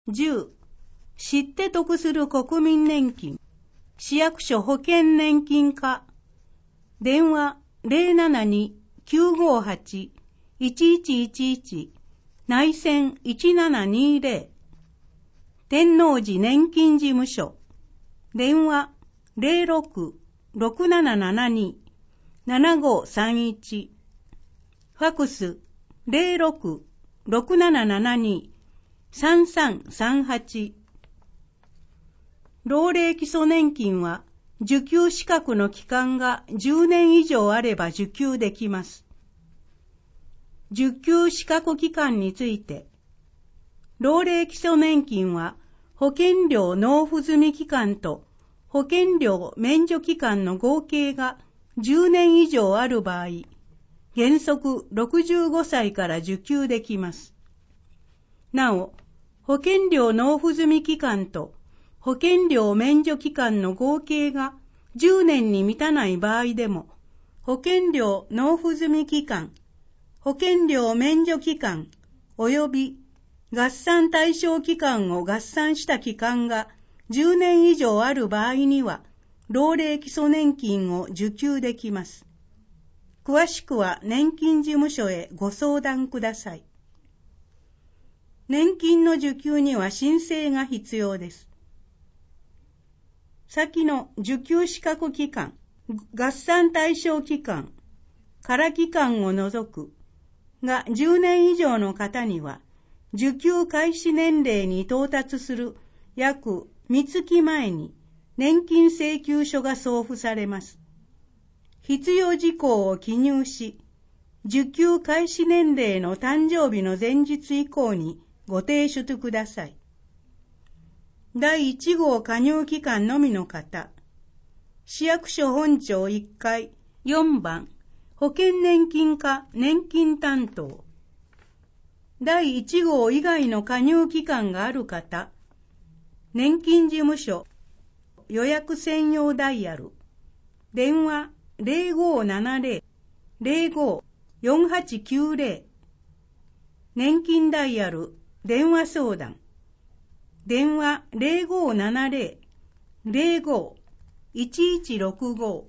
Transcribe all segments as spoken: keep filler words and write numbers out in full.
じゅう. 知って得する国民年金。市役所保険年金課。電話 ゼロななに きゅうごはち いちいちいちいち 内線いちななにゼロ。天王寺年金事務所。電話 ゼロろく ろくななななに ななごさんいち。ファクス ゼロろく ろくななななに さんさんさんはち。老齢基礎年金は受給資格の期間がじゅうねん以上あれば受給できます。受給資格期間について、老齢基礎年金は保険料納付済み期間と保険料免除期間の合計がじゅうねん以上ある場合、原則ろくじゅうごさいから受給できます。なお、保険料納付済み期間と保険料免除期間の合計がじゅうねんに満たない場合でも、保険料納付済み期間、保険料免除期間、及び合算対象期間を合算した期間がじゅうねん以上ある場合には、老齢基礎年金を受給できます。詳しくは年金事務所へご相談ください。年金の受給には申請が必要です。先の受給資格期間、合算対象期間、から期間を除くがじゅうねん以上の方には、受給開始年齢に到達する約みっかまえに年金請求書が送付されます。必要事項を記入し、受給開始年齢の誕生日の前日以降にご提出ください。だいいち号加入期間のみの方、市役所本庁いっかいよんばん保険年金課年金担当。だいいち号以外の加入期間がある方、年金事務所予約専用ダイヤル、電話 ゼロごななゼロ ゼロご よんはちきゅうゼロ、年金ダイヤル電話相談、電話 ゼロごななゼロ ゼロご いちいちろくご。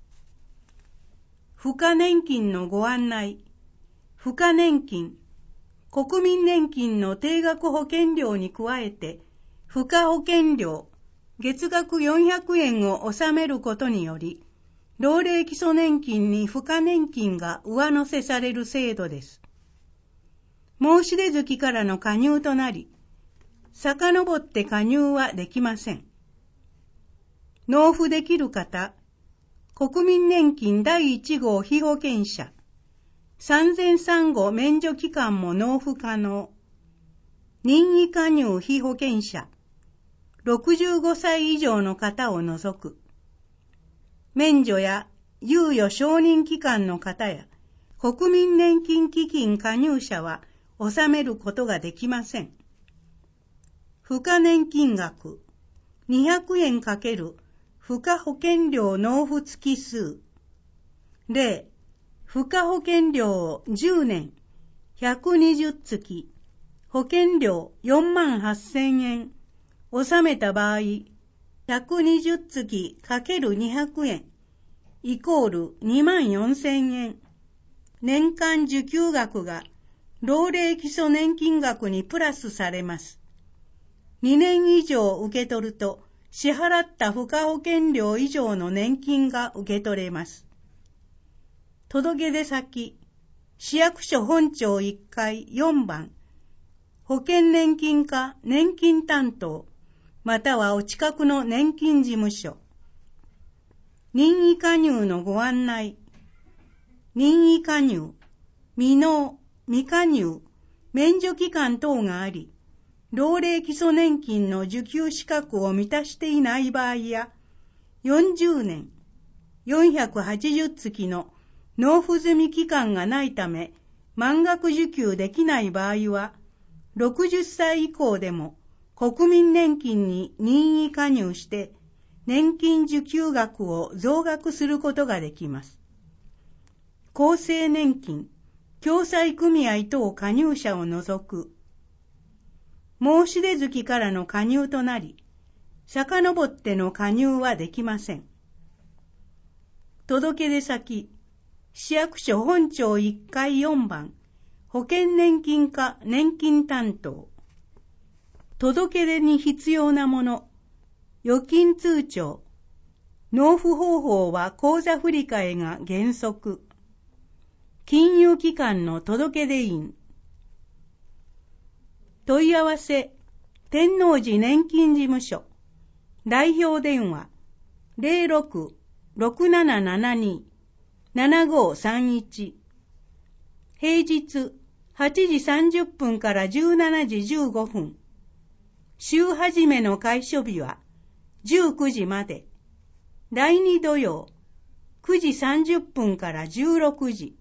付加年金のご案内。付加年金、国民年金の定額保険料に加えて、付加保険料、月額よんひゃくえんを納めることにより、老齢基礎年金に付加年金が上乗せされる制度です。申し出月からの加入となり、遡って加入はできません。納付できる方、国民年金だいいち号被保険者、産前産後免除期間も納付可能。任意加入被保険者、ろくじゅうごさい以上の方を除く。免除や猶予承認期間の方や、国民年金基金加入者は納めることができません。付加年金額、にひゃくえん×付加保険料納付月数。例、付加保険料をじゅうねん、ひゃくにじゅう月、保険料よんまんはっせんえん、納めた場合、ひゃくにじゅう月 ×にひゃくえん、イコールにまんよんせんえん。年間受給額が老齢基礎年金額にプラスされます。にねん以上受け取ると、支払った付加保険料以上の年金が受け取れます。届出先、市役所本庁いっかいよんばん、保険年金課年金担当、またはお近くの年金事務所。任意加入のご案内。任意加入、未納、未加入、免除期間等があり、老齢基礎年金の受給資格を満たしていない場合や、よんじゅうねん、よんひゃくはちじゅう月の納付済み期間がないため、満額受給できない場合は、ろくじゅっさい以降でも国民年金に任意加入して、年金受給額を増額することができます。厚生年金、共済組合等加入者を除く。 申し出月からの加入となり、遡っての加入はできません。届け出先、市役所本町いっかいよんばん、保険年金課年金担当。届け出に必要なもの、預金通帳。納付方法は口座振替が原則。金融機関の届け出印。問い合わせ、天王寺年金事務所。代表電話、ゼロろく ろくななななに ななごさんいち。平日はちじさんじゅっぷんからじゅうしちじじゅうごふん。週始めの開所日はじゅうくじまで。だいに土曜くじさんじゅっぷんからじゅうろくじ。